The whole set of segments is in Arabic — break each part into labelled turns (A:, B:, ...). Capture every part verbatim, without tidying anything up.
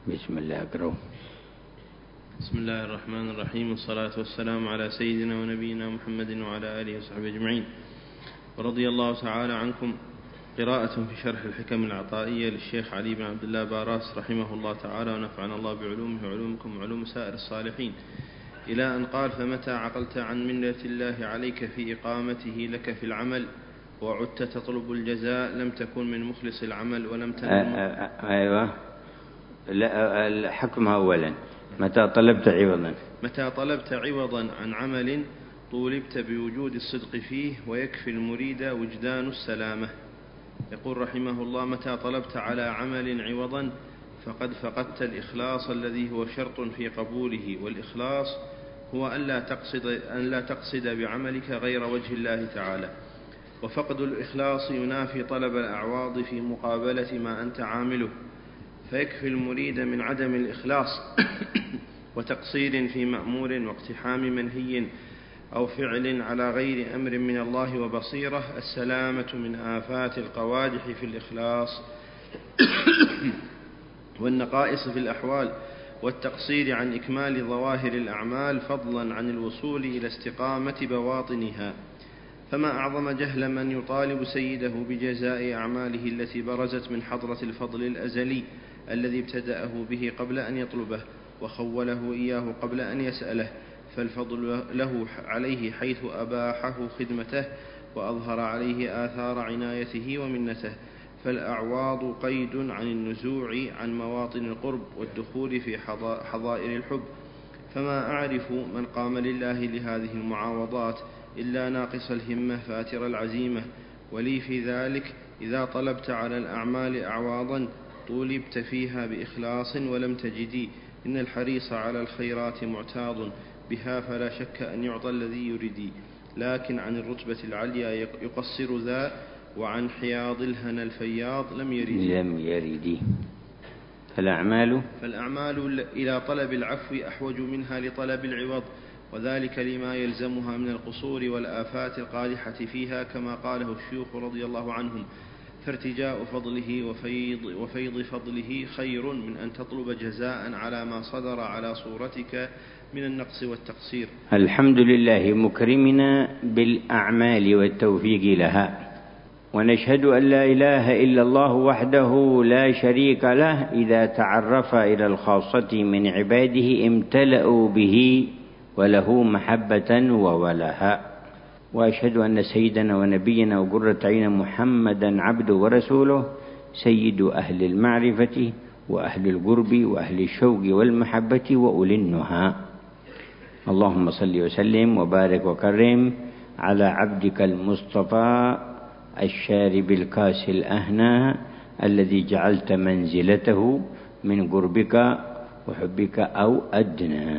A: بسم الله أقرأ.
B: بسم الله الرحمن الرحيم، والصلاة والسلام على سيدنا ونبينا محمد وعلى آله وصحبه أجمعين. ورضي الله تعالى عنكم. قراءة في شرح الحكم العطائية للشيخ علي بن عبد الله باراس رحمه الله تعالى، ونفعنا الله بعلومه وعلومكم وعلوم سائر الصالحين، إلى أن قال: فمتى عقلت عن منة الله عليك في إقامته لك في العمل وعدت تطلب الجزاء لم تكن من مخلص العمل ولم تنل.
A: أيوة، لا الحكم أولا. متى طلبت عوضا
B: متى طلبت عوضا عن عمل طولبت بوجود الصدق فيه ويكفي المريد وجدان السلامة. يقول رحمه الله: متى طلبت على عمل عوضا فقد فقدت الإخلاص الذي هو شرط في قبوله، والإخلاص هو أن لا تقصد, أن لا تقصد بعملك غير وجه الله تعالى، وفقد الإخلاص ينافي طلب الأعواض في مقابلة ما أنت عامله، فيكفي المريد من عدم الإخلاص وتقصير في مأمور واقتحام منهي أو فعل على غير أمر من الله وبصيرة السلامة من آفات القوادح في الإخلاص والنقائص في الأحوال، والتقصير عن إكمال ظواهر الأعمال فضلا عن الوصول إلى استقامة بواطنها. فما أعظم جهل من يطالب سيده بجزاء أعماله التي برزت من حضرة الفضل الأزلي الذي ابتدأه به قبل أن يطلبه وخوله إياه قبل أن يسأله، فالفضل له عليه حيث أباحه خدمته وأظهر عليه آثار عنايته ومنته، فالأعواض قيد عن النزوع عن مواطن القرب والدخول في حظائر الحب. فما أعرف من قام لله لهذه المعاوضات إلا ناقص الهمة فاتر العزيمة. ولي في ذلك إذا طلبت على الأعمال أعواضا طولبت فيها بإخلاص ولم تجدي، إن الحريص على الخيرات معتاض بها فلا شك أن يعطى الذي يريد، لكن عن الرتبة العليا يقصر ذا، وعن حياض الهنا الفياض لم يرد.
A: لم يرد. فالأعمال
B: فالأعمال إلى طلب العفو أحوج منها لطلب العوض، وذلك لما يلزمها من القصور والآفات القادحة فيها، كما قاله الشيوخ رضي الله عنهم: فارتجاء فضله وفيض, وفيض فضله خير من أن تطلب جزاء على ما صدر على صورتك من النقص والتقصير.
A: الحمد لله مكرمنا بالأعمال والتوفيق لها، ونشهد أن لا إله إلا الله وحده لا شريك له إذا تعرف إلى الخاصة من عباده امتلأوا به وله محبة وولها. وأشهد أن سيدنا ونبينا وقرة عين محمدا عبده ورسوله سيد أهل المعرفة وأهل القرب وأهل الشوق والمحبة وأولي النهى. اللهم صل وسلم وبارك وكرم على عبدك المصطفى الشارب الكاس الأهنى الذي جعلت منزلته من قربك وحبك أو أدنى،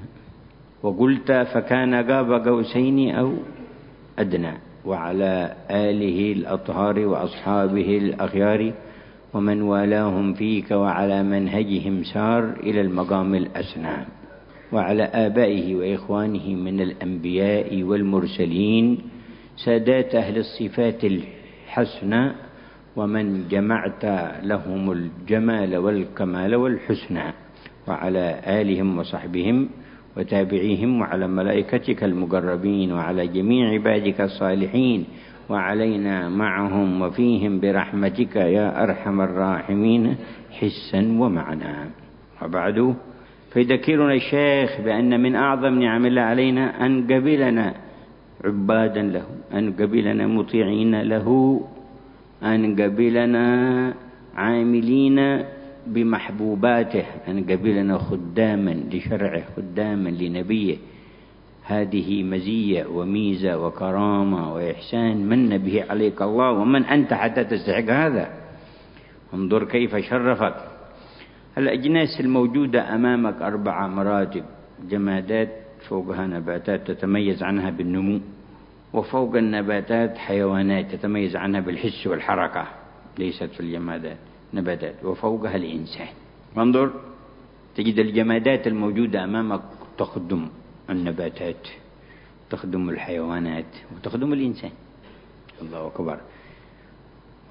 A: وقلت فكان قاب قوسين أو أدنى، وعلى آله الأطهار وأصحابه الأخيار ومن والاهم فيك وعلى منهجهم سار إلى المقام الأسنى، وعلى آبائه وإخوانه من الأنبياء والمرسلين سادات أهل الصفات الحسنى، ومن جمعت لهم الجمال والكمال والحسنى، وعلى آلهم وصحبهم وتابعيهم، وعلى ملائكتك المقربين، وعلى جميع عبادك الصالحين، وعلينا معهم وفيهم برحمتك يا أرحم الراحمين حسا ومعنى. وبعد، فيذكرنا الشيخ بأن من أعظم نعم الله علينا أن قبلنا عبادا له، أن قبلنا مطيعين له، أن قبلنا عاملين بمحبوباته، أن قبلنا خداما لشرعه خداما لنبيه. هذه مزية وميزة وكرامة وإحسان من به عليك الله، ومن أنت حتى تستحق هذا؟ انظر كيف شرفك. الأجناس الموجودة أمامك أربع مراتب: جمادات، فوقها نباتات تتميز عنها بالنمو، وفوق النباتات حيوانات تتميز عنها بالحس والحركة، ليست في الجمادات نباتات، وفوقها الإنسان. وانظر تجد الجمادات الموجودة أمامك تخدم النباتات، تخدم الحيوانات، وتخدم الإنسان. الله أكبر.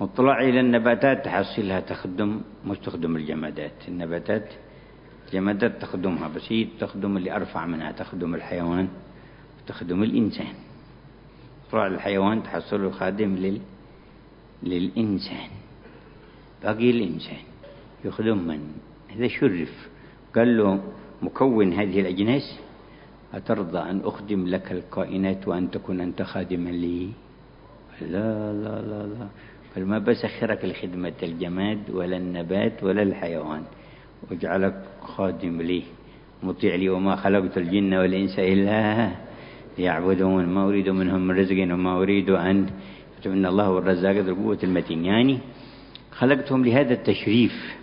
A: واطلع إلى النباتات تحصلها تخدم، مش تخدم الجمادات. النباتات الجمادات تخدمها، بس هي تخدم اللي أرفع منها، تخدم الحيوان وتخدم الإنسان. طلع الحيوان تحصله خادم لل... للإنسان، باقي الإنسان يخدم من إذا شرف. قال له مكون هذه الأجناس: أترضى أن أخدم لك الكائنات وأن تكون أنت خادما لي؟ لا لا لا لا، بل ما بسخرك لخدمة الجماد ولا النبات ولا الحيوان، واجعلك خادم لي مطيع لي. وما خلقت الجن والإنس إلا ليعبدون ما أريد منهم من رزق وما أريد أن إن الله هو الرزاق ذو القوة المتين. يعني خلقتهم لهذا التشريف.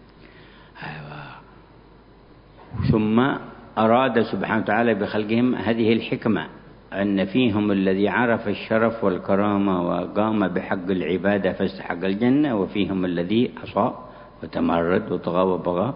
A: ثم أراد سبحانه وتعالى بخلقهم هذه الحكمة، أن فيهم الذي عرف الشرف والكرامة وقام بحق العبادة فاستحق الجنة، وفيهم الذي عصى وتمرد وطغى وبغى،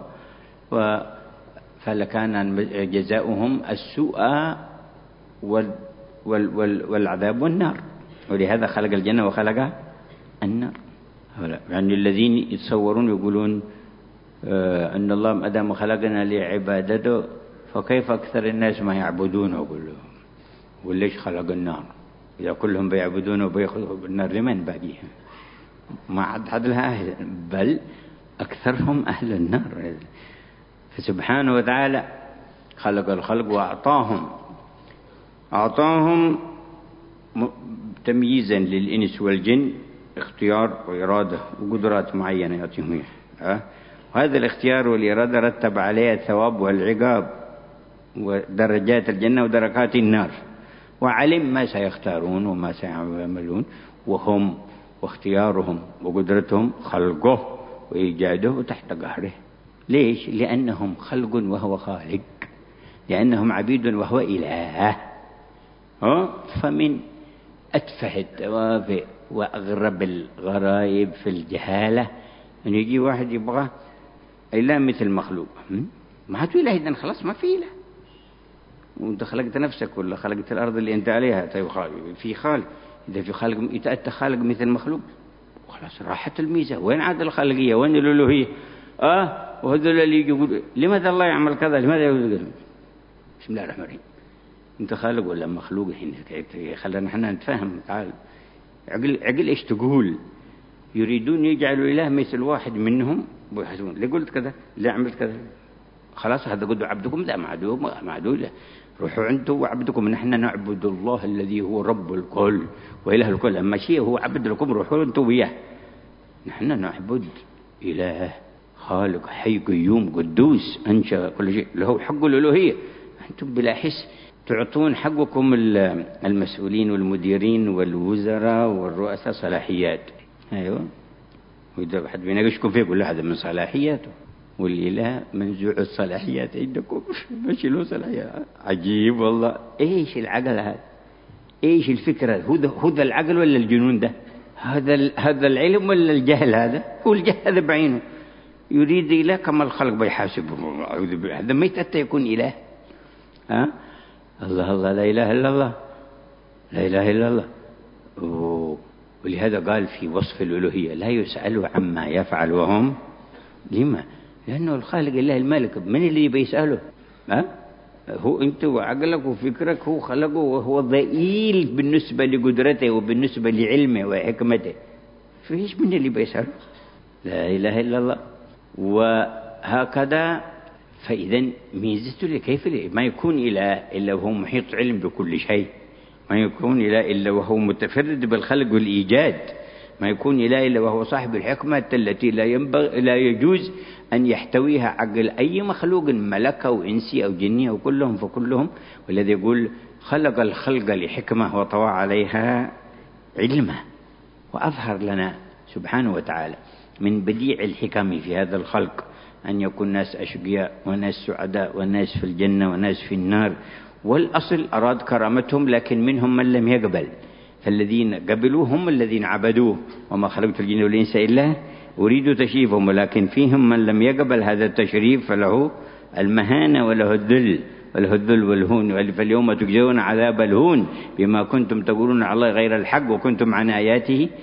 A: فلكان جزاؤهم السوء وال وال وال والعذاب والنار. ولهذا خلق الجنة وخلق النار. يعني الذين يتصورون يقولون آه أن الله ما دام خلقنا لعبادته فكيف أكثر الناس ما يعبدونه؟ أقول له وليش خلق النار إذا كلهم بيعبدونه وبيخلقوا النار لمن بعديها؟ ما عد حد لها أهل، بل أكثرهم أهل النار. فسبحانه وتعالى خلق الخلق وأعطاهم أعطاهم تمييزا للإنس والجن، اختيار وإرادة وقدرات معينة يعطيهم إياها. وهذا الاختيار والإرادة رتب عليه الثواب والعقاب ودرجات الجنة ودركات النار، وعلم ما سيختارون وما سيعملون، وهم واختيارهم وقدرتهم خلقه وإيجاده تحت قهره. ليش؟ لأنهم خلق وهو خالق، لأنهم عبيد وهو إله. فمن أتفه التوافه وأغرب الغرائب في الجهالة أن يجي واحد يبغى إله مثل مخلوق. ما هتو إله إذن خلاص ما في إله، وانت خلقت نفسك ولا خلقت الأرض اللي انت عليها. طيب في خالق، إذا في خالق يتأتى خالق مثل مخلوق خلاص راحت الميزة. وين عاد الخالقية؟ وين الألوهية؟ آه وهذول اللي يقول لماذا الله يعمل كذا؟ لماذا يقول كذا؟ بسم الله الرحمن الرحيم. انت خالق ولا مخلوق؟ هنا خلينا احنا نتفاهم. تعال عقل عقل ايش تقول؟ يريدون يجعلوا إله مثل واحد منهم ويحسبون ليه قلت كذا؟ ليه عملت كذا؟ خلاص هذا قد عبدكم لا معدو معدو لا روحوا عنده وعبدكم. نحن نعبد الله الذي هو رب الكل وإله الكل، أما شيء هو عبد لكم روحوا انتوا وياه. نحن نعبد إله خالق حي قيوم قدوس أنشأ كل شيء له حق الألوهية. أنتم بلا حس تعطون حقكم المسؤولين والمديرين والوزراء والرؤساء صلاحيات. أيوة، وإذا أحد بيناقشكم فيه يقول له هذا من صلاحياته، والإله منزوع الصلاحيات عندكم مش له صلاحيات. عجيب والله. إيش العقل هذا؟ إيش الفكرة؟ هذا هذا العقل ولا الجنون ده؟ هذا هذا العلم ولا الجهل؟ هذا هو الجهل هذا بعينه. يريد إله كما الخلق بيحاسب. هذا ما يتأتى يكون إله. ها الله الله لا إله إلا الله لا إله إلا الله. ولهذا قال في وصف الألوهية لا يسأل عما يفعل وهم لما؟ لأنه الخالق الله المالك، من اللي بيسأله؟ ها هو أنت وعقلك وفكرك، هو خلقه وهو ضئيل بالنسبة لقدرته وبالنسبة لعلمه وحكمته، فإيش من اللي بيسأله؟ لا إله إلا الله. وهكذا فإذا ميزته كيف ما يكون إله إلا وهو محيط علم بكل شيء، ما يكون إله إلا وهو متفرد بالخلق والإيجاد، ما يكون إله إلا وهو صاحب الحكمة التي لا ينبغي لا يجوز أن يحتويها عقل أي مخلوق ملك أو إنسي أو جني أو كلهم فكلهم. والذي يقول خلق الخلق لحكمة وطوى عليها علمه، وأظهر لنا سبحانه وتعالى من بديع الحكم في هذا الخلق أن يكون ناس أشقياء وناس سعداء وناس في الجنة وناس في النار. والأصل أراد كرامتهم، لكن منهم من لم يقبل، فالذين قبلوا هم الذين عبدوه. وما خلقت الجن والإنس إلا أريد تشريفهم، ولكن فيهم من لم يقبل هذا التشريف فله المهانة وله الذل وله الذل والهون. فاليوم تجزون عذاب الهون بما كنتم تقولون على الله غير الحق وكنتم عن آياته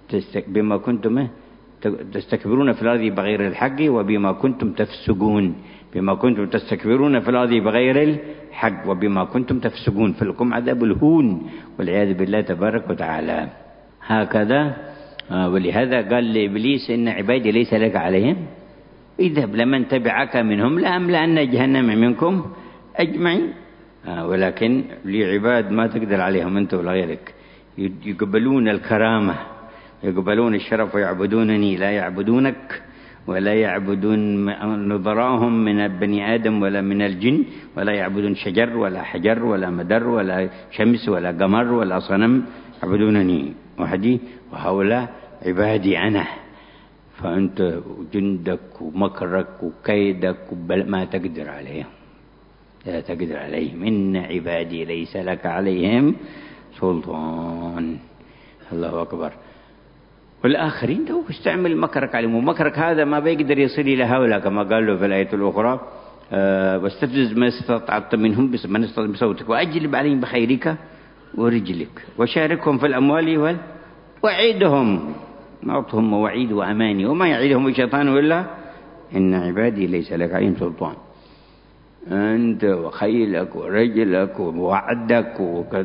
A: بما كنتم تستكبرون في الأرض بغير الحق وبما كنتم تفسقون، بما كنتم تستكبرون في الأرض بغير الحق وبما كنتم تفسقون، فلكم عذاب الهون والعياذ بالله تبارك وتعالى. هكذا. ولهذا قال لإبليس إن عبادي ليس لك عليهم، اذهب لمن تبعك منهم لأملأن جهنم منكم أجمعين. ولكن لي عباد ما تقدر عليهم أنت ولا غيرك، يقبلون الكرامة، يقبلون الشرف ويعبدونني، لا يعبدونك ولا يعبدون نظراهم من بني آدم ولا من الجن، ولا يعبدون شجر ولا حجر ولا مدر ولا شمس ولا قمر ولا صنم، يعبدونني وحدي، وهؤلاء عبادي أنا. فأنت جندك ومكرك وكيدك ما تقدر عليهم، لا تقدر عليهم. إن عبادي ليس لك عليهم سلطان. الله أكبر. والآخرين لو استعمل مكرك عليهم، ومكرك هذا ما بيقدر يصل إلى هؤلاء كما قال له في الآية الأخرى أه واستفزز ما استطعت منهم من استطعت بصوتك وأجلب عليهم بخيرك ورجلك وشاركهم في الأموال وال وعيدهم، نعطهم مواعيد وأماني وما يعيدهم الشيطان إلا إن عبادي ليس لك عليهم سلطان. أنت وخيلك ورجلك ووعدك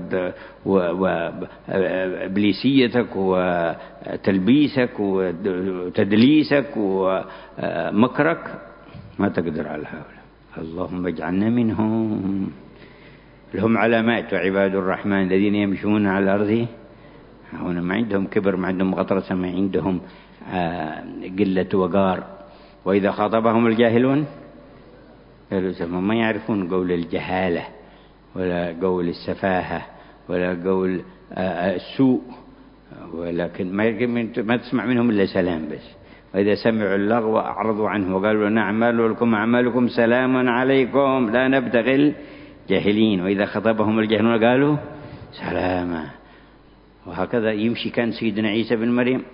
A: وإبليسيتك وتلبيسك وتدليسك ومكرك ما تقدر على هؤلاء. اللهم اجعلنا منهم. لهم علامات وعباد الرحمن الذين يمشون على الأرض هنا، ما عندهم كبر، ما عندهم غطرسة، ما عندهم قلة وقار. وإذا خاطبهم الجاهلون ما يعرفون قول الجهالة ولا قول السفاهة ولا قول السوء، ولكن ما تسمع منهم إلا سلام بس. وإذا سمعوا اللغو أعرضوا عنه وقالوا لنا أعمالكم أعمالكم سلام عليكم لا نبتغي الجاهلين. وإذا خطبهم الجاهلون قالوا سلاما. وهكذا يمشي كان سيدنا عيسى بن مريم،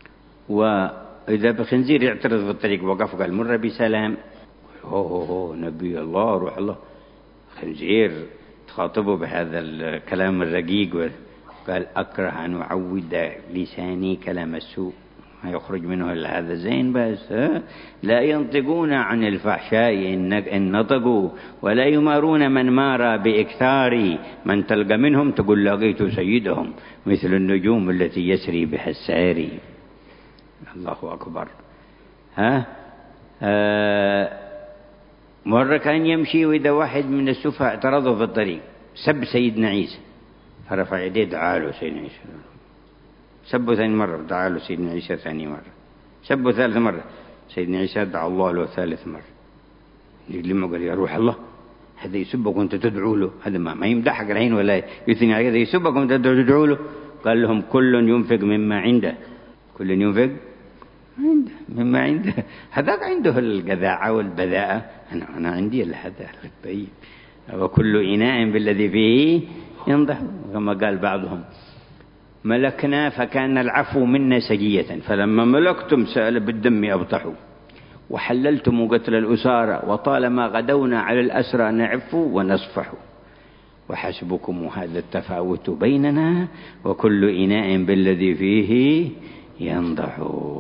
A: وإذا بخنزير يعترض في الطريق وقف قال مر بسلام. هو هو هو نبي الله روح الله، خنزير تخاطبه بهذا الكلام الرقيق، قال أكره أن أعود لساني كلام السوء، ما يخرج منه إلا هذا زين بس. لا ينطقون عن الفحشاء إن نطقوا ولا يمارون من مار بإكثار، من تلقى منهم تقول لقيت سيدهم مثل النجوم التي يسري بها الساري. الله أكبر. ها آه مرة كان يمشي وإذا واحد من السفهاء اعترضه في الطريق سب سيدنا عيسى، فرفع يديه دعا له سيدنا عيسى، سبه ثاني مرة دعا له سيدنا عيسى ثاني مرة، سبه ثالث مرة سيدنا عيسى دعا الله له ثالث مرة. يقول قال يا روح الله هذا يسبك وانت تدعو له، هذا ما, ما يمدحك الحين ولا يثني عليك، هذا يسبك وانت تدعو له. قال لهم كل ينفق مما عنده، كل ينفق عنده مما عنده. هذاك عنده الجذاعة والبذاءة، أنا أنا عندي هذا الطيب. وكل إناء بالذي فيه ينضح، كما قال بعضهم ملكنا فكان العفو منا سجية، فلما ملكتم سأل بالدم أبطحوا، وحللتم قتل الأسارى، وطالما غدونا على الأسرى نعف ونصفح، وحسبكم هذا التفاوت بيننا، وكل إناء بالذي فيه ينضح.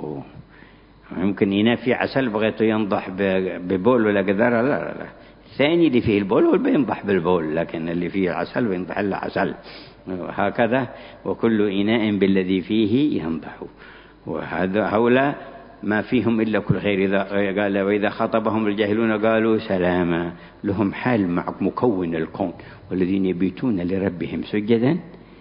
A: يمكن إناء فيه عسل بغيته ينضح ببول ولا قدر، لا لا لا، الثاني اللي فيه البول هو بينضح بالبول، لكن اللي فيه العسل بينضح له عسل. هكذا وكل إناء بالذي فيه ينضح. وهذا هؤلاء ما فيهم إلا كل خير. إذا قال وإذا خطبهم الجاهلون قالوا سلاما. لهم حال مع مكون الكون، والذين يبيتون لربهم سجدا.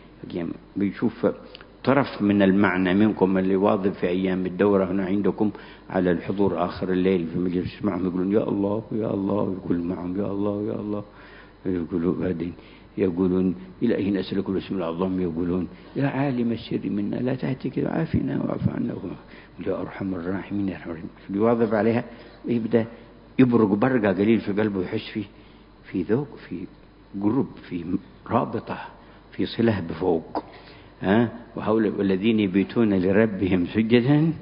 A: بيشوف طرف من المعنى منكم اللي واظب في أيام الدورة هنا عندكم على الحضور آخر الليل في مجلس يسمعهم يقولون يا الله يا الله، يقول معهم يا الله يا الله، يقولوا بعدين يقولون إلهي نسألك الاسم الأعظم، يقولون يا عالم السر منا لا تهتك عافنا واعف عنا يا أرحم الراحمين يا أرحم الراحمين. يواظب عليها يبدأ يبرق برقة قليل في قلبه، يحس فيه في ذوق، في قرب، في رابطة، في صلة بفوق. ها وهؤلاء الذين يبيتون لربهم سجدا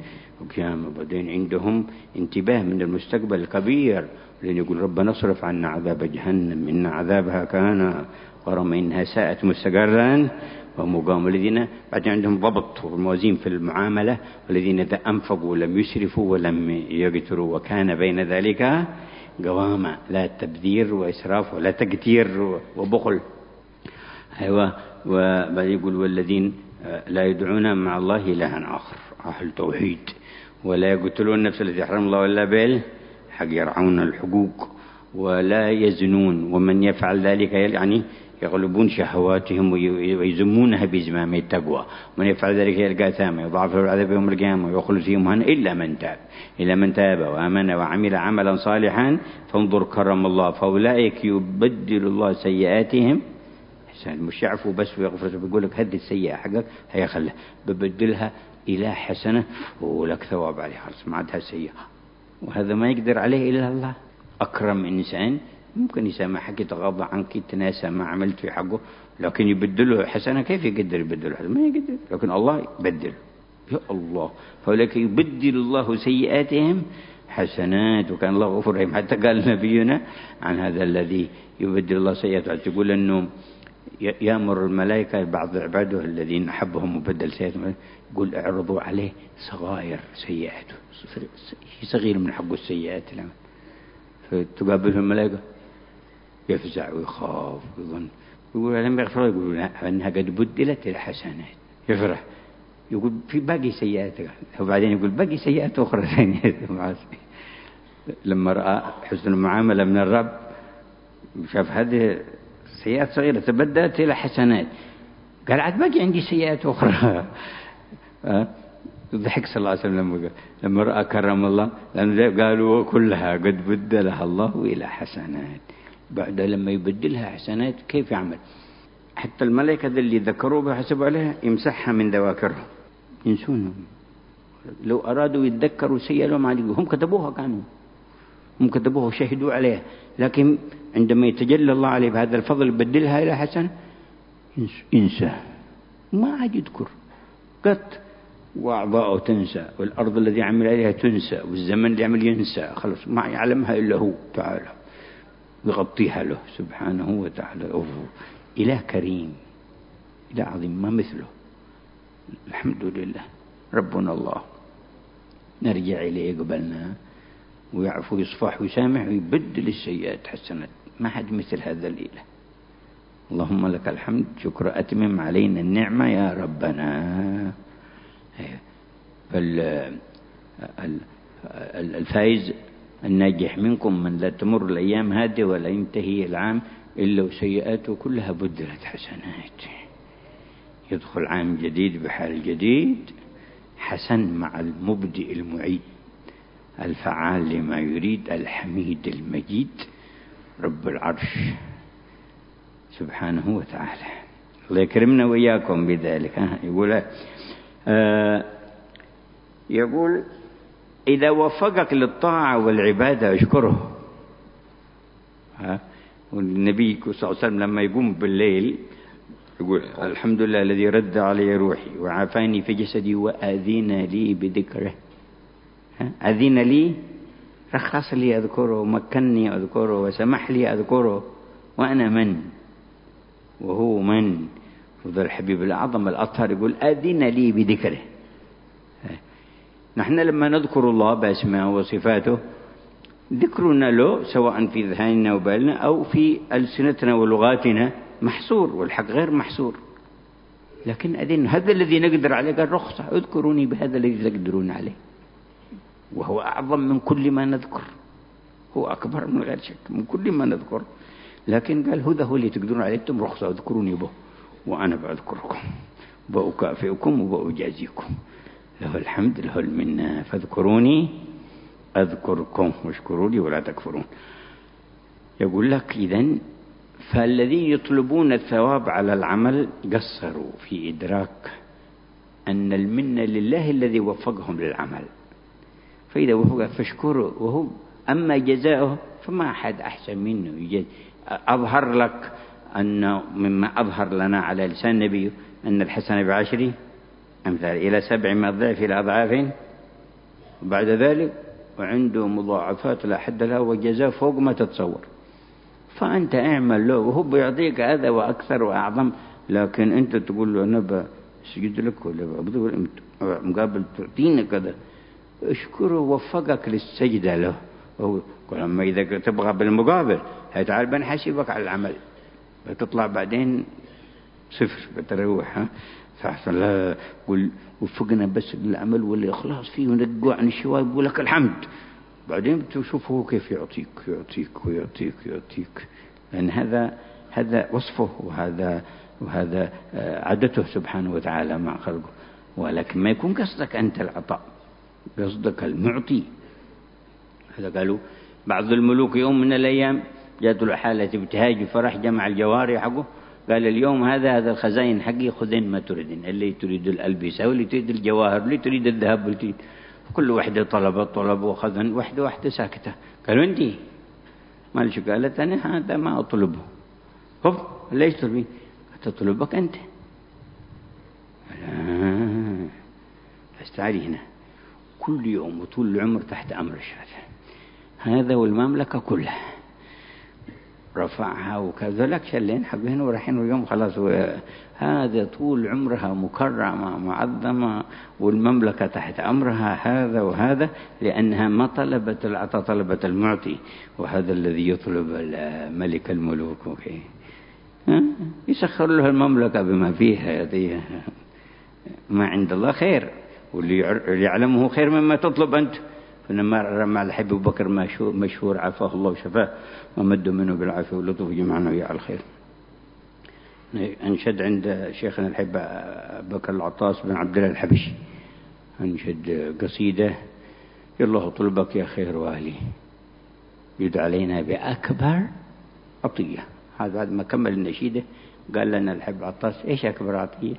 A: وقيامة. بعدين عندهم انتباه من المستقبل الكبير، لأن يقول ربنا اصرف عنا عذاب جهنم إن عذابها كان غراما إنها ساءت مستقرا ومقام. الذين بعدين عندهم ضبط والموازين في المعاملة، والذين إذا أنفقوا ولم يسرفوا ولم يقتروا وكان بين ذلك قواما. لا تبذير وإسراف ولا تقتير وبخل. أيوة. وبعد يقول والذين لا يدعون مع الله إلها آخر، أهل توحيد، ولا يقتلون النفس التي حرم الله إلا بالحق، يرعون الحقوق، ولا يزنون، ومن يفعل ذلك يعني يغلبون شهواتهم ويزمونها بزمام التقوى، ومن يفعل ذلك يلقى أثاما يضاعف له العذاب يوم القيامة ويخلد فيه مهانا إلا من تاب إلا من تاب وآمن وعمل عملا صالحا فانظر كرم الله فأولئك يبدل الله سيئاتهم. مش يعفو بس ويغفر، بيقول لك هذه السيئة حقك هي خلها ببدلها إلى حسنة ولك ثواب عليها، خلاص ما عادها سيئة. وهذا ما يقدر عليه إلا الله. أكرم إنسان ممكن يسامحك يتغاضى عنك يتناسى ما عملت في حقه، لكن يبدله حسنة كيف يقدر يبدله حسنة؟ ما يقدر، لكن الله يبدل. يا الله فأولئك يبدل الله سيئاتهم حسنات وكان الله غفور رحيم. حتى قال نبينا عن هذا الذي يبدل الله سيئاته، تقول أنه يأمر الملائكة بعض عباده الذين أحبهم وبدل سيئاتهم، يقول اعرضوا عليه صغائر سيئاته، صغير من حق السيئات، فتقابله الملائكة يفزع ويخاف ويظن، يقول لم يغفر، يقول لا أنها قد بدلت الحسنات، يفرح، يقول في باقي سيئات، وبعدين يقول باقي سيئات أخرى ثانية. لما رأى حسن المعاملة من الرب شاف هذه سيئات صغيرة تبدلت إلى حسنات، قال عاد باقي عندي سيئات أخرى. ضحك صلى الله عليه وسلم لما رأى كرم الله، لأنه قالوا كلها قد بدلها الله إلى حسنات. بعد لما يبدلها حسنات كيف يعمل؟ حتى الملائكة اللي ذكروا بها حسبوا عليها يمسحها من ذواكرهم، ينسونهم. لو أرادوا يتذكروا سيئة لهم عليهم، هم كتبوها، كانوا هم كتبوها وشهدوا عليها، لكن عندما يتجلى الله عليه بهذا الفضل يبدلها إلى حسنة ينسى، ما عاد يذكر قط. وأعضاءه تنسى، والأرض الذي عمل عليها تنسى، والزمن اللي عمل ينسى، خلص ما يعلمها إلا هو تعالى، يغطيها له سبحانه وتعالى. أوه. إله كريم، إله عظيم ما مثله. الحمد لله ربنا الله، نرجع إليه قبلنا ويعفو ويصفح ويسامح ويبدل السيئات حسنات، ما حد مثل هذا الإله. اللهم لك الحمد، شكر أتمم علينا النعمة يا ربنا. فالفائز الناجح منكم من لا تمر الأيام هذه ولا ينتهي العام إلا وسيئاته كلها بدلت حسنات، يدخل عام جديد بحال جديد حسن مع المبدئ المعيد الفعال لما يريد الحميد المجيد رب العرش سبحانه وتعالى. الله يكرمنا وإياكم بذلك. ها يقول آه يقول إذا وفقك للطاعة والعبادة اشكره. ها والنبي صلى الله عليه وسلم لما يقوم بالليل يقول الحمد لله الذي رد علي روحي وعافاني في جسدي وأذن لي بذكره. أذن لي رخص لي أذكره ومكنني أذكره وسمح لي أذكره، وأنا من وهو من؟ وذا الحبيب الأعظم الأطهر يقول أذن لي بذكره. نحن لما نذكر الله بأسماء وصفاته ذكرنا له سواء في ذهننا وبالنا أو في ألسنتنا ولغاتنا محصور، والحق غير محصور. لكن أذن هذا الذي نقدر عليه، قال رخصة اذكروني بهذا الذي تقدرون عليه، وهو أعظم من كل ما نذكر، هو أكبر من غير شك من كل ما نذكر. لكن قال هذا هو اللي تقدرون عليه، أنتم رخصة اذكروني به وأنا بأذكركم بأكافئكم وبأجازيكم. له الحمد له المنة، فاذكروني أذكركم واشكروا لي ولا تكفرون. يقول لك إذن فالذين يطلبون الثواب على العمل قصروا في إدراك أن المنة لله الذي وفقهم للعمل، فإذا وفق فاشكروا، وهو أما جزاؤه فما أحد أحسن منه. أظهر لك أن مما أظهر لنا على لسان النبي أن الحسنة بعشر أمثال إلى سبع أضعاف إلى أضعاف وبعد ذلك وعنده مضاعفات لا حد لها وجزاء فوق ما تتصور. فأنت اعمل له وهو بيعطيك هذا وأكثر وأعظم، لكن أنت تقول له أنا بسجد لك ولا بعبد مقابل تعطيني كذا، اشكره ووفقك للسجدة له. لما إذا تبغى بالمقابل هتعال بنحاسبك على العمل، بتطلع بعدين صفر بتروح. ها فأحسن لا قل وفقنا بس للعمل والإخلاص فيه ونقوا عن الشوائب ولك الحمد. بعدين بتشوفه كيف يعطيك يعطيك ويعطيك ويعطيك، لأن هذا هذا وصفه وهذا وهذا عادته سبحانه وتعالى مع خلقه. ولكن ما يكون قصدك أنت العطاء، قصدك المعطي. هذا قالوا بعض الملوك يوم من الأيام جاءت له حالة ابتهاج فرح، جمع الجواري حقه قال اليوم هذا هذا الخزائن حقي خذين ما تريدين، اللي تريد الألبسة واللي تريد الجواهر واللي تريد الذهب واللي تريد. كل واحدة طلبت طلب وخذن، واحدة واحدة ساكتة. قالوا أنت ما ليش؟ قالت أنا هذا ما أطلبه. هب ليش تطلبين؟ تطلبك أنت. لا استعري هنا كل يوم وطول العمر تحت أمر الشافع هذا والمملكة كلها رفعها وكذا لك شلين حقهن ورايحين اليوم خلاص. هذا طول عمرها مكرمة معظمة والمملكة تحت أمرها هذا وهذا، لأنها ما طلبت العطاء، طلبت المعطي. وهذا الذي يطلب ملك الملوك يسخر له المملكة بما فيها. هذه ما عند الله خير، واللي يعلمه خير مما تطلب أنت. فلما مع الحبيب أبو بكر مشهور عافاه الله وشفاه ومد منه بالعافية واللطف جمعنا وياه على الخير. أنشد عند شيخنا الحب بكر العطاس بن عبد الله الحبشي، أنشد قصيدة الله طلبك يا خير والي يد علينا بأكبر عطية. هذا بعد ما كمل النشيدة قال لنا الحب عطاس إيش أكبر عطية؟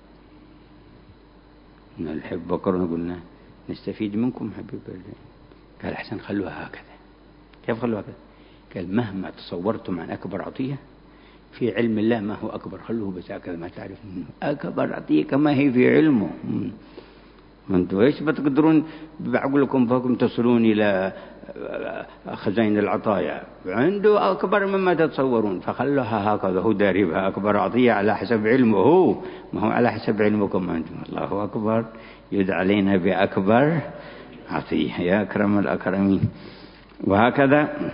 A: الحب بكر قلنا نستفيد منكم حبيب الله. قال أحسن خلوها هكذا. كيف خلوها هكذا؟ قال مهما تصورتم عن أكبر عطية في علم الله ما هو أكبر، خلوه بس هكذا ما تعرف منه أكبر عطية كما هي في علمه. ما أنتوا إيش بتقدرون بعقلكم فوقكم تصلون إلى خزائن العطايا، عنده أكبر مما تتصورون، فخلوها هكذا هو داربها أكبر عطية على حسب علمه هو، ما هو على حسب علمكم أنتم. الله أكبر يدعى علينا بأكبر عطية يا أكرم الأكرمين. وهكذا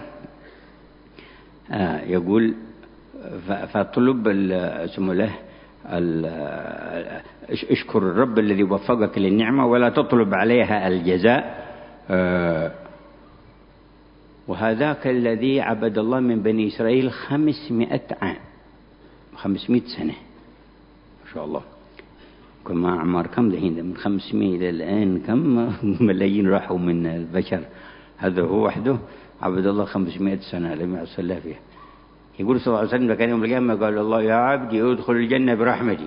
A: آه يقول فطلب اسمه له اشكر الرب الذي وفقك للنعمة ولا تطلب عليها الجزاء. آه وهذاك الذي عبد الله من بني إسرائيل خمسمائة عام، خمسمائة سنة ما شاء الله. كم أعمار كم دحين من خمسمائة إلى الآن كم ملايين راحوا من البشر. هذا هو وحده عبد الله خمسمائة سنة لم يعصى الله فيها. يقول صلى الله عليه وسلم كان يوم القيامة قال الله يا عبدي ادخل الجنة برحمتي،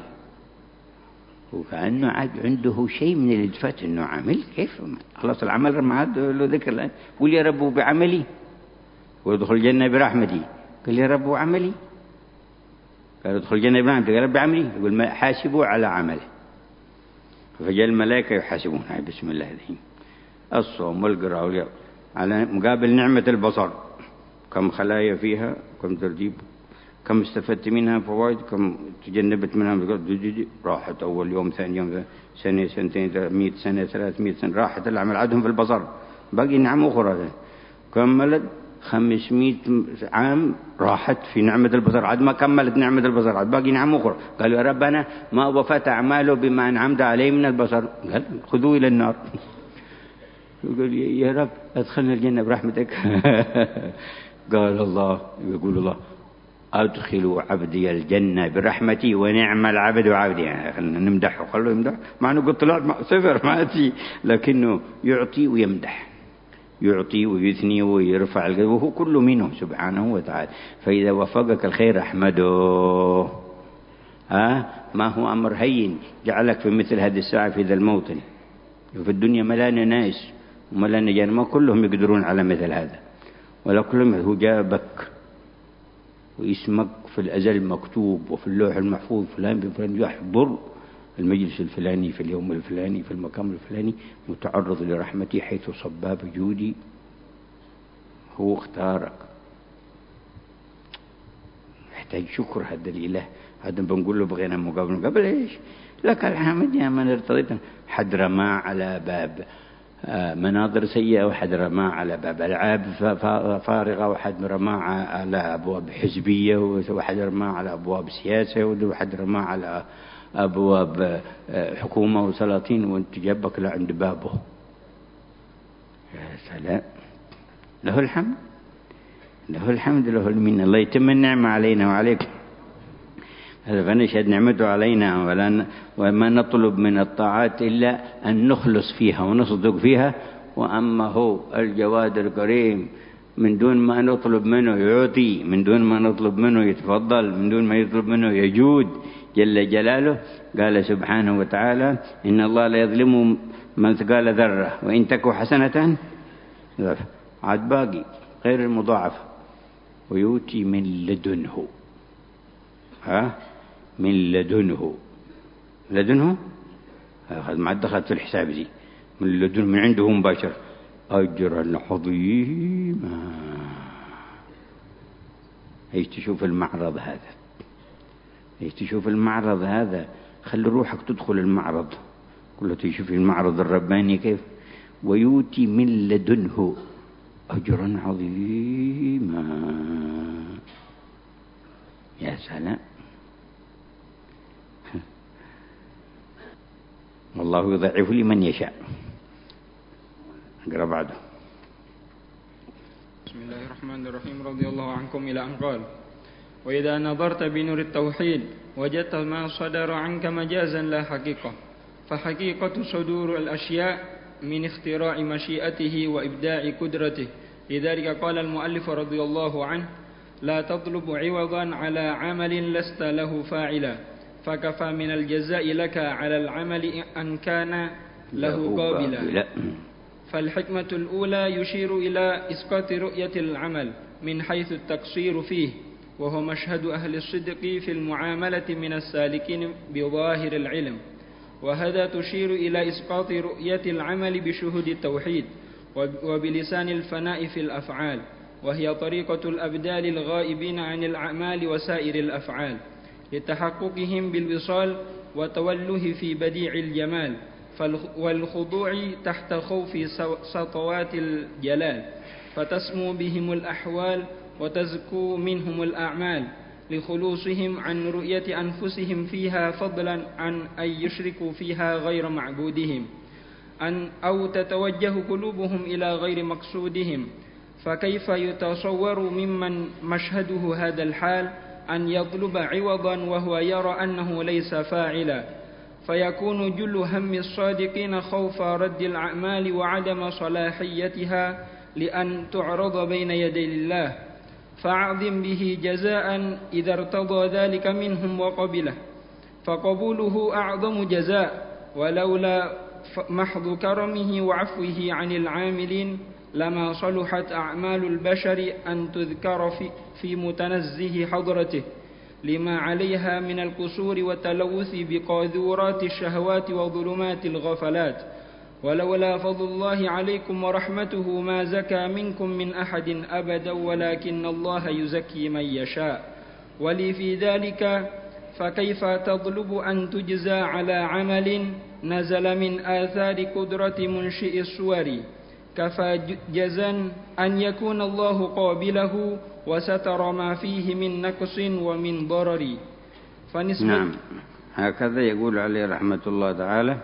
A: وكأنه عاد عنده شيء من الالتفات انه عامل كيف خلاص العمل ما عاد له ذكر الآن. قل يا رب بعملي وادخل الجنة برحمتي. قال يا رب عملي، قال ادخل الجنة برحمتي، قال رب عملي. يقول حاسبوا على عمله. فجاء الملائكة يحاسبون بسم الله الرحيم الصوم والقراءة على مقابل نعمة البصر، كم خلايا فيها، كم ترتيب، كم استفدت منها فوائد، كم تجنبت منها راحت أول يوم ثاني يوم سنة سنتين مئة سنة ثلاثمائة سنة راحت العمل عادهم في البصر. باقي نعم أخرى كملت خمسمائة عام راحت في نعمة البصر، عاد ما كملت نعمة البصر، عاد باقي نعم أخرى. قالوا يا ربنا ما وفت أعماله بما أنعمت عليه من البصر. قال خذوه إلى النار. يقول يا رب أدخلنا الجنة برحمتك. قال الله يقول الله أدخلوا عبدي الجنة برحمتي ونعم العبد وعبدي. يعني خلنا نمدحه خلوه يمدح، مع أنه قلت طلعت صفر ما أتي، لكنه يعطي ويمدح، يعطي ويثني ويرفع القلب، وهو كله منه سبحانه وتعالى. فإذا وفقك الخير أحمده. ها ما هو أمر هين جعلك في مثل هذه الساعة في ذا الموطن. وفي الدنيا ملان ناس وملان جان ما كلهم يقدرون على مثل هذا، ولا كلهم. هو جابك واسمك في الأزل مكتوب وفي اللوح المحفوظ فلان بفلان يحضر المجلس الفلاني في اليوم الفلاني في المقام الفلاني متعرض لرحمتي حيث صباب جودي. هو اختارك، يحتاج شكر هذا الإله. هذا بنقول له بغينا مقابل قبل إيش؟ لك الحمد يا من ارتضيت. حد رماه على باب مناظر سيئة، وحد رماه على باب ألعاب فارغة، وحد رماه على أبواب حزبية، وحد رماه على أبواب سياسة، وحد رماه على أبواب حكومة وسلاطين، وانت جابك لعند بابه. يا سلام، له الحمد، له الحمد، له المنة. الله يتم النعمة علينا وعليكم. فنشهد نعمته علينا، ولا وما نطلب من الطاعات إلا أن نخلص فيها ونصدق فيها. وأما هو الجواد الكريم، من دون ما نطلب منه يعطي، من دون ما نطلب منه يتفضل، من دون ما يطلب منه يجود جل جلاله. قال سبحانه وتعالى: إن الله لا يظلم من ثقال ذرة وإن تك حسنة عاد باقي غير المضاعفة، ويؤتي من لدنه. ها، من لدنه، لدنه ما دخلت في الحساب دي، من لدنه، من عنده مباشر، أجرا عظيما. ايش تشوف المعرض هذا، ايش تشوف المعرض هذا. خلي روحك تدخل المعرض كله، تشوف المعرض الرباني كيف. ويؤتي من لدنه أجرا عظيما. يا سلام، والله يضعف لمن يشاء. اقرأ بعده.
C: بسم الله الرحمن الرحيم. رضي الله عنكم إلى أن قال: وإذا نظرت بنور التوحيد وجدت ما صدر عنك مجازا لا حقيقة، فحقيقة صدور الأشياء من اختراع مشيئته وإبداع قدرته. لذلك قال المؤلف رضي الله عنه: لا تطلب عوضا على عمل لست له فاعلا، فكفى من الجزاء لك على العمل أن كان له قابلا. فالحكمة الأولى يشير إلى إسقاط رؤية العمل من حيث التقصير فيه، وهو مشهد أهل الصدق في المعاملة من السالكين بظاهر العلم. وهذا تشير إلى إسقاط رؤية العمل بشهود التوحيد وبلسان الفناء في الأفعال، وهي طريقة الأبدال الغائبين عن الأعمال وسائر الأفعال، لتحققهم بالوصال وتوله في بديع الجمال والخضوع تحت خوف سطوات الجلال، فتسمو بهم الأحوال وتزكو منهم الأعمال، لخلوصهم عن رؤية أنفسهم فيها، فضلا عن أن يشركوا فيها غير معبودهم، أن أو تتوجه قلوبهم إلى غير مقصودهم. فكيف يتصور ممن مشهده هذا الحال أن يطلب عوضا وهو يرى أنه ليس فاعلا؟ فيكون جل هم الصادقين خوف رد الأعمال وعدم صلاحيتها لأن تعرض بين يدي الله، فأعظم به جزاء إذا ارتضى ذلك منهم وقبله، فقبوله أعظم جزاء. ولولا محض كرمه وعفوه عن العاملين لما صلحت أعمال البشر أن تذكر في, في متنزه حضرته، لما عليها من القصور والتلوث بقاذورات الشهوات وظلمات الغفلات. ولولا فضل الله عليكم ورحمته ما زكى منكم من أحد أبدا، ولكن الله يزكي من يشاء. ولي في ذلك فكيف تطلب أن تجزى على عمل نزل من آثار قدرة منشئ الصور؟ كفى جزا أن يكون الله قابله وستر ما فيه من نقص ومن ضرر.
A: فنسبة نعم، هكذا يقول عليه رحمة الله تعالى.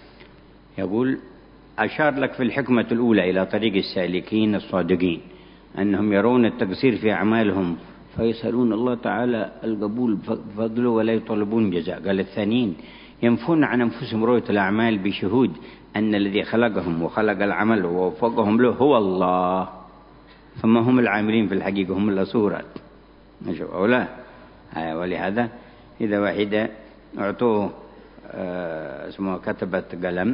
A: يقول: أشار لك في الحكمة الأولى إلى طريق السالكين الصادقين، أنهم يرون التقصير في أعمالهم فيسألون الله تعالى القبول بفضله ولا يطلبون جزاء. قال: الثانيين ينفون عن أنفسهم رؤية الأعمال بشهود أن الذي خلقهم وخلق العمل ووفقهم له هو الله، فما هم العاملين في الحقيقة، هم الأصورات. نشوف أو لا. ولهذا إذا واحدة أعطوه اسمه كتبة قلم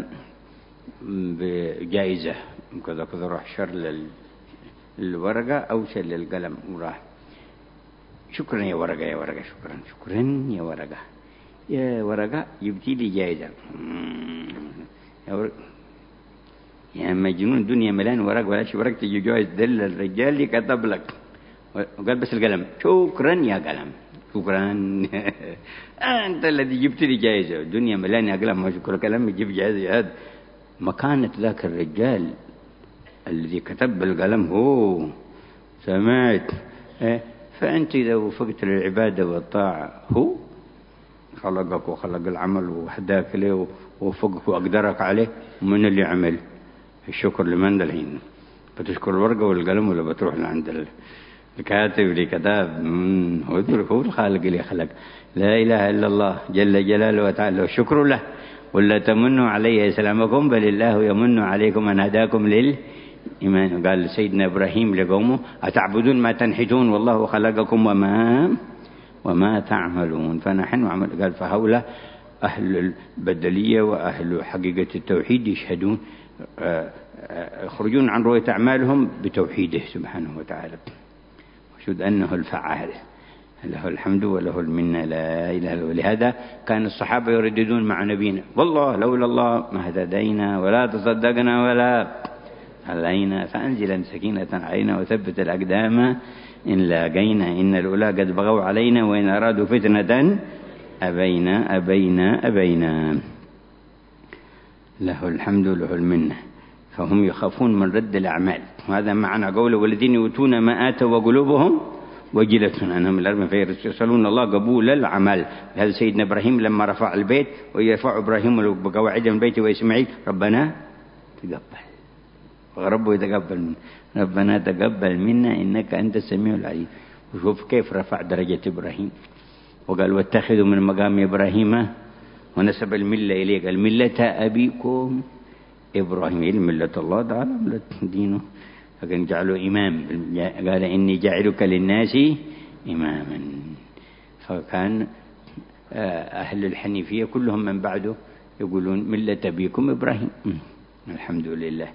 A: بجائزة كذا كذا، راح شر للورقة أو شر للقلم وراح: شكرا يا ورقة، يا ورقة، شكرا شكرا يا ورقة. يا ورقة جبتي لي جائزة. يا ورق يا مجنون، دنيا ملان ورق ولا شي ورق تجي جوائز دل الرجال اللي كتب لك وقال بس القلم شكرا يا قلم شكرا. أنت الذي جبت لي جائزة، دنيا ملان يا قلم ما شكرا قلم يجيب جائزة. هذا مكانة ذاك الرجال الذي كتب بالقلم هو سمعت. فأنت إذا وفقت للعبادة والطاعة هو خلقك وخلق العمل وهداك له ووفقك وأقدرك عليه، من اللي عمل الشكر لمن الحين؟ بتشكر الورقة والقلم ولا بتروح لعند الكاتب اللي كتاب؟ هو الخالق اللي خلق. لا إله إلا الله جل جلاله وتعالى والشكر له. ولا تمنوا علي إسلامكم بل الله يمن عليكم أن هداكم للإيمان. قال سيدنا إبراهيم لقومه أتعبدون ما تنحتون والله خلقكم وما وما تعملون. فنحن عمل. قال فهؤلاء أهل البدلية وأهل حقيقة التوحيد يشهدون يخرجون عن رؤية أعمالهم بتوحيده سبحانه وتعالى، وشهد أنه الفعال له الحمد وله المنة لا إله إلا هو. لهذا كان الصحابة يرددون مع نبينا والله لولا الله ما اهتدينا ولا تصدقنا ولا علينا فأنزلا سكينة علينا وثبت الأقدام إن لاقينا إن الأولى قد بغوا علينا وإن أرادوا فتنة أبينا أبينا أبينا. له الحمد له المنة. فهم يخافون من رد الأعمال، وهذا معنى قوله والذين يؤتون ما آتوا وقلوبهم وجلة أنهم الأرض فيسألون الله قبول العمل. هذا سيدنا إبراهيم لما رفع البيت ويرفع إبراهيم بقواعد من البيت وإسماعيل ربنا تقبل، وربه يتقبل منا ربنا تقبل منا إنك أنت السميع العليم. وشوف كيف رفع درجة إبراهيم وقال واتخذوا من مقام إبراهيم ونسب الملة إليه. قال ملة أبيكم إبراهيم ملة الله تعالى ملة دينه، لكن جعله إمام. قال إني جاعلك للناس إماما. فكان أهل الحنيفية كلهم من بعده يقولون ملة أبيكم إبراهيم. الحمد لله.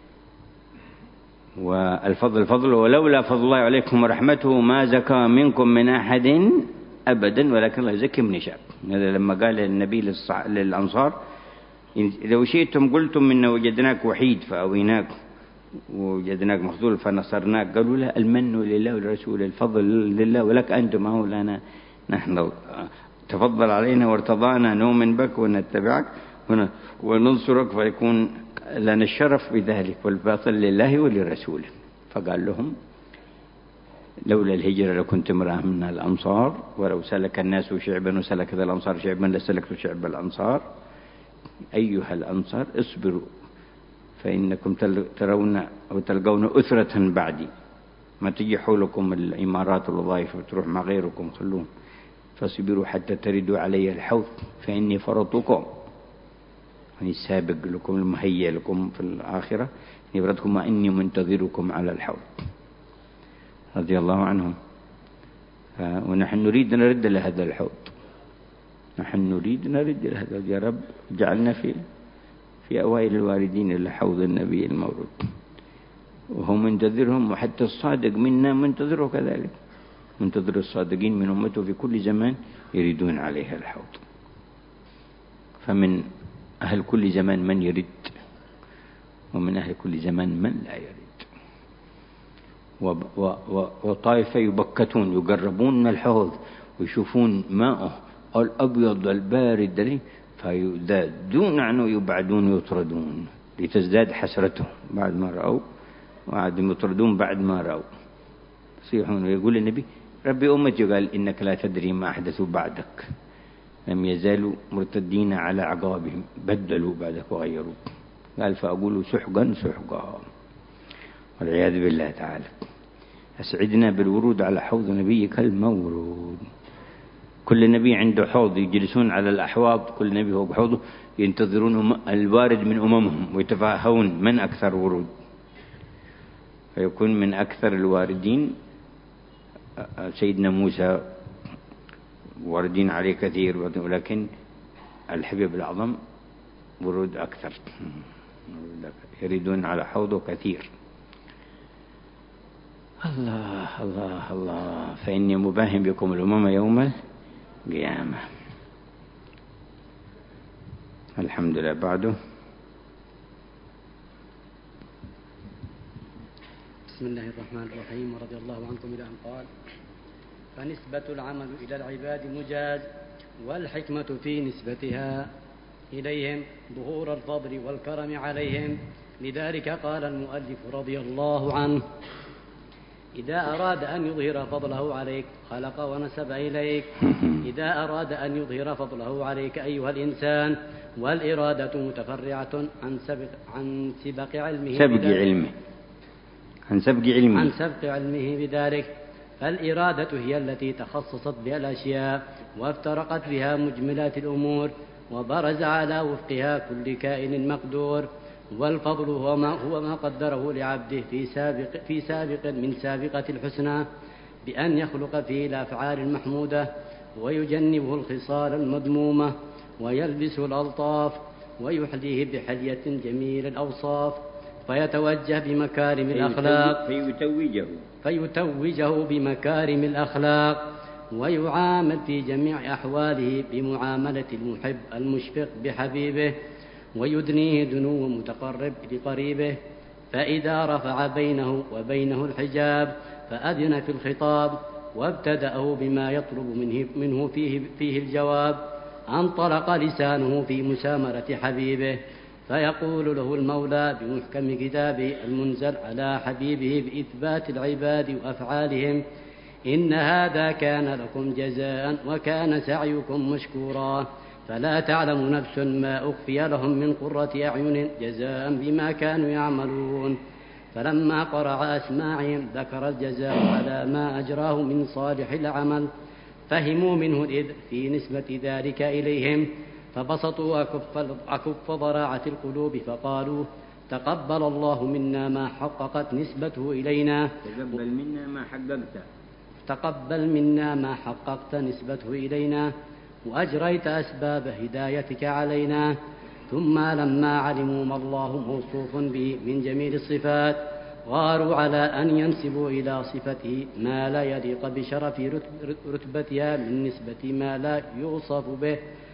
A: والفضل فضل ولولا فضل الله عليكم ورحمته ما زكى منكم من أحد أبدا ولكن الله يزكي من يشاء. هذا لما قال النبي للأنصار لو شئتم قلتم إن وجدناك وحيد فأويناك ووجدناك مخذول فنصرناك. قالوا لا المن لله والرسول الفضل لله ولك أنت ما هو لنا نحن تفضل علينا وارتضانا نؤمن بك ونتبعك وننصرك فيكون لنا الشرف بذلك والفضل لله ولرسوله. فقال لهم لولا الهجرة لكنت امرأة من الأنصار ولو سلك الناس شعبا وسلك ذا الأنصار شعبا لسلكت شعب الأنصار. أيها الأنصار اصبروا فإنكم ترون أو تلقون أثرة بعدي. ما تجي حولكم الإمارات والوظائف وتروح مع غيركم خلون. فاصبروا حتى تردوا علي الحوض فإني فرطكم يعني السابق لكم المهيئ لكم في الآخرة نبرتكم ما إني منتظركم على الحوض رضي الله عنهم. ونحن نريد نرد لهذا الحوض، نحن نريد نرد لهذا. يا رب جعلنا في في أوائل الواردين إلى حوض النبي المورود وهو منتظرهم. وحتى الصادق منا منتظره كذلك، منتظر الصادقين من أمته في كل زمان يريدون عليها الحوض. فمن أهل كل زمان من يرد ومن أهل كل زمان من لا يرد. وطائفة يبكتون يقربون من الحوض ويشوفون ماءه الأبيض البارد فيزدادون عنه يبعدون يطردون لتزداد حسرته بعد ما رأوا وعاد يطردون بعد ما رأوا يصيحون. ويقول النبي ربي أمتي قال إنك لا تدري ما أحدثوا بعدك لم يزالوا مرتدين على عقابهم بدلوا بعدك وغيروا. قال فأقول سحقا سحقا والعياذ بالله تعالى. أسعدنا بالورود على حوض نبيك المورود. كل نبي عنده حوض يجلسون على الأحواض، كل نبي هو بحوضه ينتظرون الوارد من أممهم ويتفاهون من أكثر ورود. فيكون من أكثر الواردين سيدنا موسى واردين عليه كثير، ولكن الحبيب الأعظم ورود أكثر يريدون على حوضه كثير. الله الله الله فإني مباهم بكم الأمم يوم القيامة. الحمد لله. بعده.
D: بسم الله الرحمن الرحيم. ورضي الله عنكم إلى أن قال: فنسبة العمل إلى العباد مجاز، والحكمة في نسبتها إليهم ظهور الفضل والكرم عليهم. لذلك قال المؤلف رضي الله عنه: إذا أراد أن يظهر فضله عليك خلق ونسب إليك. إذا أراد أن يظهر فضله عليك أيها الإنسان، والإرادة متفرعة عن سبق عن سبق علمه
A: سبق علمه عن سبق علمه
D: عن سبق علمه بذلك. فالإرادة هي التي تخصصت بها الأشياء وافترقت بها مجملات الأمور وبرز على وفقها كل كائن مقدور. والفضل هو ما, هو ما قدره لعبده في سابق, في سابق من سابقة الحسنى بأن يخلق فيه الأفعال المحمودة ويجنبه الخصال المذمومة ويلبسه الألطاف ويحليه بحلية جميل الأوصاف فيتوجه بمكارم الأخلاق
A: فيتوجه
D: فيتوجه بمكارم الأخلاق ويعامل في جميع أحواله بمعاملة المحب المشفق بحبيبه ويدنيه دنو متقرب لقريبه. فإذا رفع بينه وبينه الحجاب فأذن في الخطاب وابتدأه بما يطلب منه, منه فيه, فيه الجواب انطلق لسانه في مسامرة حبيبه فيقول له المولى بمحكم كتابه المنزل على حبيبه بإثبات العباد وأفعالهم: إن هذا كان لكم جزاء وكان سعيكم مشكورا، فلا تعلم نفس ما أخفي لهم من قرة أعين جزاء بما كانوا يعملون. فلما قرع أسماعهم ذكر الجزاء على ما أجراه من صالح العمل فهموا منه الإذ في نسبة ذلك إليهم فبسطوا أكف ضراعة القلوب فقالوا: تقبل الله منا ما حققت نسبته إلينا
A: تقبل منا ما حققت
D: تقبل منا ما حققت نسبته إلينا وأجريت أسباب هدايتك علينا. ثم لما علموا ما الله موصوف به من جميل الصفات غاروا على أن ينسبوا إلى صفته ما لا يليق بشرف رتبتها من نسبة ما لا يوصف به،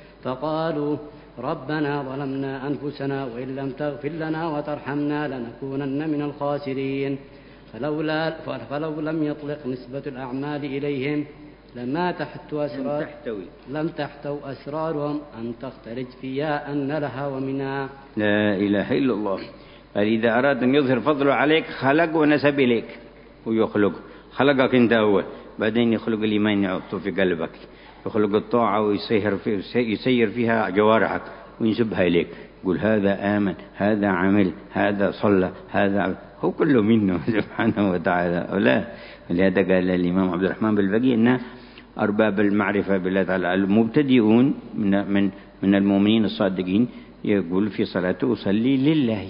D: فقالوا: ربنا ظلمنا أنفسنا وإن لم تغفر لنا وترحمنا لنكونن من الخاسرين. فلولا فلو لم يطلق نسبة الأعمال إليهم لما تحت أسرار
A: لم تحتوي
D: لم تحتو أسرارهم أن تختلج فيها أن لها ومنها.
A: لا إله إلا الله. فإذا أراد أن يظهر فضله عليك خلق ونسب إليك ويخلق. خلقك أنت أول، بعدين يخلق الإيمان يعطه في قلبك، يخلق الطاعة ويسير في يسير فيها جوارحك وينسبها إليك. يقول هذا آمن، هذا عمل، هذا صلى، هذا هو كله منه سبحانه وتعالى. ولا ولهذا قال الإمام عبد الرحمن بالبقي إن أرباب المعرفة بالله تعالى المبتدئون من من من المؤمنين الصادقين يقول في صلاته أصلي لله،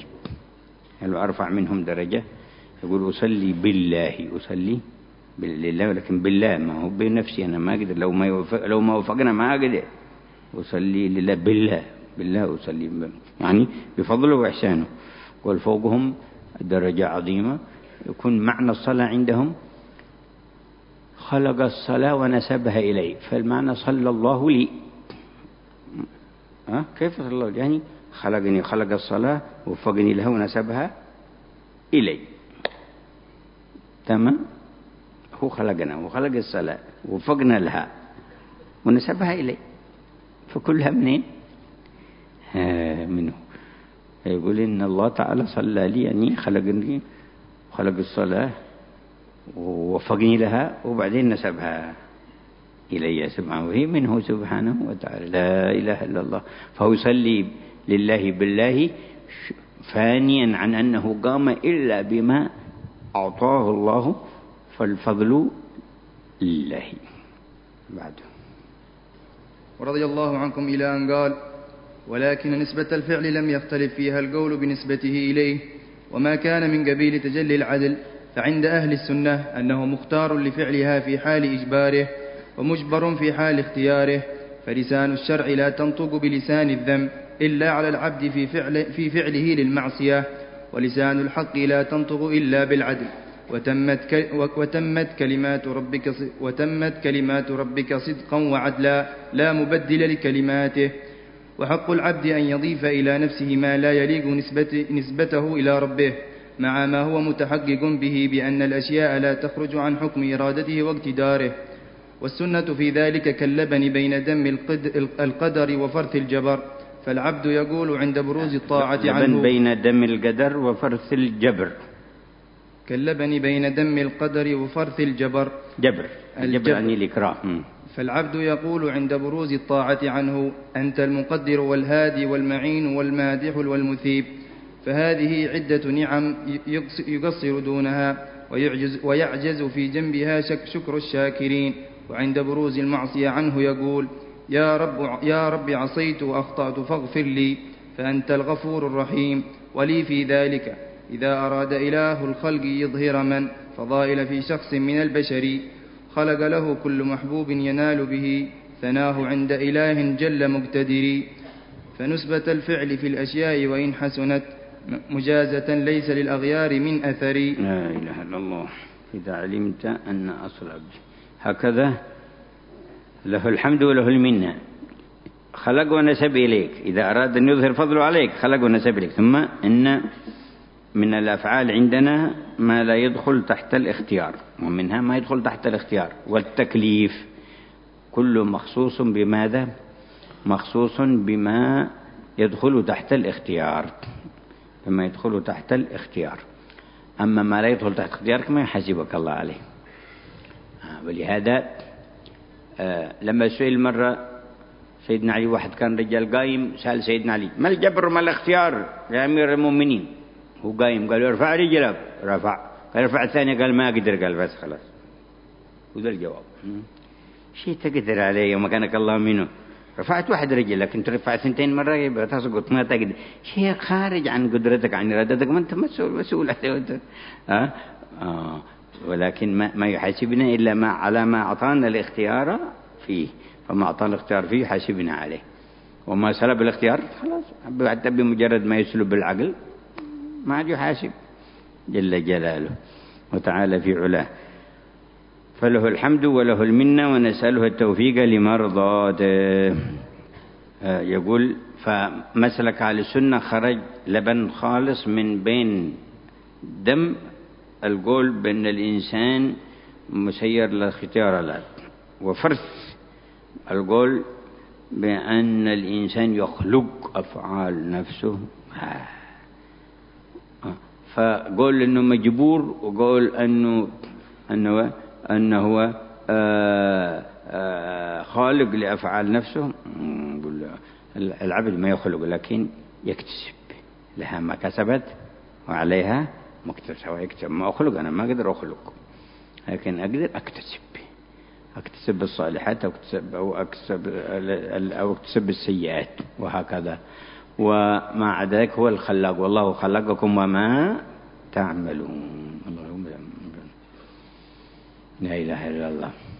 A: يعني أرفع منهم درجة يقول أصلي بالله، أصلي لله ولكن بالله، ما هو بنفسي أنا ما أقدر، لو ما يوفق لو ما وفقنا ما أقدر، أصلي لله بالله بالله أصلي يعني بفضله وإحسانه. والفوقهم درجة عظيمة يكون معنى الصلاة عندهم خلق الصلاة ونسبها إليه، فالمعنى صلى الله لي. أه؟ كيف صلى الله يعني خلقني خلق الصلاة وفقني لها ونسبها إلي. تمام، هو خلقنا وخلق الصلاة وفقنا لها ونسبها إلي، فكلها منين؟ منه. يقول إن الله تعالى صلى لي يعني خلقني خلق الصلاة ووفقني لها وبعدين نسبها إلي سبحانه، وهي منه سبحانه وتعالى. لا إله إلا الله. فهو يصلي لله بالله فانيا عن أنه قام إلا بما أعطاه الله، فالفضل لله. بعده.
E: ورضي الله عنكم إلى أن قال: ولكن نسبة الفعل لم يختلف فيها القول بنسبته إليه، وما كان من قبيل تجلي العدل فعند أهل السنة أنه مختار لفعلها في حال إجباره ومجبر في حال اختياره. فلسان الشرع لا تنطق بلسان الذم إلا على العبد في, فعل في فعله للمعصية، ولسان الحق لا تنطق إلا بالعدل. وتمت, وتمت, كلمات ربك وتمت كلمات ربك صدقا وعدلا لا مبدل لكلماته. وحق العبد أن يضيف إلى نفسه ما لا يليق نسبته, نسبته إلى ربه، مع ما هو متحقق به بأن الأشياء لا تخرج عن حكم إرادته واقتداره. والسنة في ذلك كاللبن بين دم القدر وفرث الجبر، فالعبد يقول عند بروز الطاعة عنه
A: اللبن بين دم القدر وفرث الجبر،
E: كاللبن بين دم القدر وفرث الجبر
A: جبر الجبر يعني الإكراه.
E: فالعبد يقول عند بروز الطاعة عنه أنت المقدر والهادي والمعين والمادح والمثيب، فهذه عدة نعم يقصر دونها ويعجز, ويعجز في جنبها شكر الشاكرين. وعند بروز المعصية عنه يقول يا رب, يا رب عصيت وأخطأت فاغفر لي، فأنت الغفور الرحيم. ولي في ذلك إذا أراد إله الخلق يظهر من فضائل في شخص من البشر خلق له كل محبوب ينال به ثناه عند إله جل مقتدر. فنسبة الفعل في الأشياء وإن حسنت مجازة ليس للأغيار من أثر.
A: لا إله إلا الله. إذا علمت أن أصل عبدي هكذا له الحمد وله المنة، خلق ونسب إليك، إذا أراد أن يظهر فضله عليك خلق ونسب إليك. ثم إن من الأفعال عندنا ما لا يدخل تحت الاختيار، ومنها ما يدخل تحت الاختيار والتكليف، كله مخصوص بماذا؟ مخصوص بما يدخل تحت الاختيار، بما يدخل تحت الاختيار. أما ما لا يدخل تحت اختيارك ما يحاسبك الله عليه. ولهذا آه لما سئل مرة سيدنا علي، واحد كان رجال قايم سأل سيدنا علي ما الجبر ما الاختيار يا أمير المؤمنين؟ هو قايم قال ارفع رجلك، رفع. قال ارفع الثانية، قال ما أقدر، قال بس خلاص. وذا الجواب. شيء تقدر عليه يوم كانك الله منه. رفعت واحد رجل لكن ترفع ثنتين مرة يبقى تسقط، ما تقدر. شيء خارج عن قدرتك عن إرادتك، ما أنت مسؤول مسؤول عليه. آه؟ آه. ولكن ما, ما يحاسبنا إلا ما على ما أعطانا الاختيار فيه، فما أعطانا الاختيار فيه يحاسبنا عليه. وما سلب الاختيار خلاص، حتى بمجرد ما يسلب العقل ما عاد يحاسب جل جلاله وتعالى في علاه. فله الحمد وله المنة ونسأله التوفيق لمرضاته. يقول فمسلك على السنة خرج لبن خالص من بين دم القول بأن الإنسان مسير للاختيار لا، وفرث القول بأن الإنسان يخلق أفعال نفسه. فقول أنه مجبور، وقول أنه أنه أنه آآ آآ خالق لأفعال نفسه. العبد ما يخلق لكن يكتسب، لها ما كسبت وعليها مكتسب. ويكتسب ما أخلق، أنا ما أقدر أخلق لكن أقدر أكتسب، أكتسب الصالحات أو أكتسب أو أكتسب أو أكتسب السيئات وهكذا. وما عداك هو الخلاق، والله خلقكم وما تعملون. اللهم لا إله إلا الله.